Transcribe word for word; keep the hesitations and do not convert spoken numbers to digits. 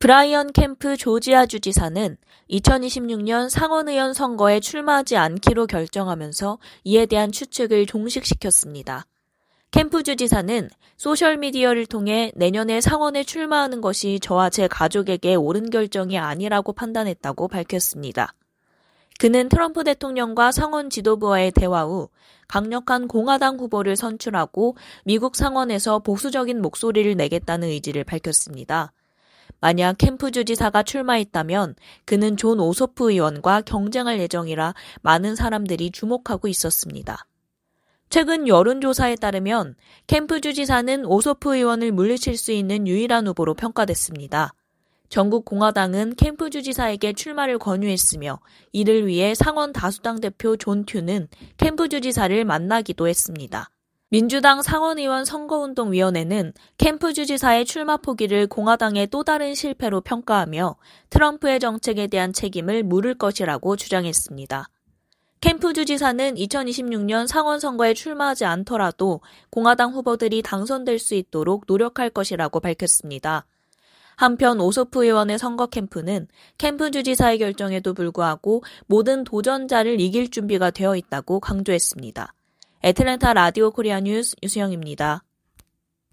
브라이언 캠프 조지아 주지사는 이천이십육 년 상원의원 선거에 출마하지 않기로 결정하면서 이에 대한 추측을 종식시켰습니다. 캠프 주지사는 소셜미디어를 통해 내년에 상원에 출마하는 것이 저와 제 가족에게 옳은 결정이 아니라고 판단했다고 밝혔습니다. 그는 트럼프 대통령과 상원 지도부와의 대화 후 강력한 공화당 후보를 선출하고 미국 상원에서 보수적인 목소리를 내겠다는 의지를 밝혔습니다. 만약 캠프 주지사가 출마했다면 그는 존 오소프 의원과 경쟁할 예정이라 많은 사람들이 주목하고 있었습니다. 최근 여론조사에 따르면 캠프 주지사는 오소프 의원을 물리칠 수 있는 유일한 후보로 평가됐습니다. 전국 공화당은 캠프 주지사에게 출마를 권유했으며 이를 위해 상원 다수당 대표 존 튜는 캠프 주지사를 만나기도 했습니다. 민주당 상원의원 선거운동위원회는 캠프 주지사의 출마 포기를 공화당의 또 다른 실패로 평가하며 트럼프의 정책에 대한 책임을 물을 것이라고 주장했습니다. 캠프 주지사는 이천이십육 년 상원 선거에 출마하지 않더라도 공화당 후보들이 당선될 수 있도록 노력할 것이라고 밝혔습니다. 한편 오소프 의원의 선거 캠프는 캠프 주지사의 결정에도 불구하고 모든 도전자를 이길 준비가 되어 있다고 강조했습니다. 애틀랜타 라디오 코리아 뉴스 유수영입니다.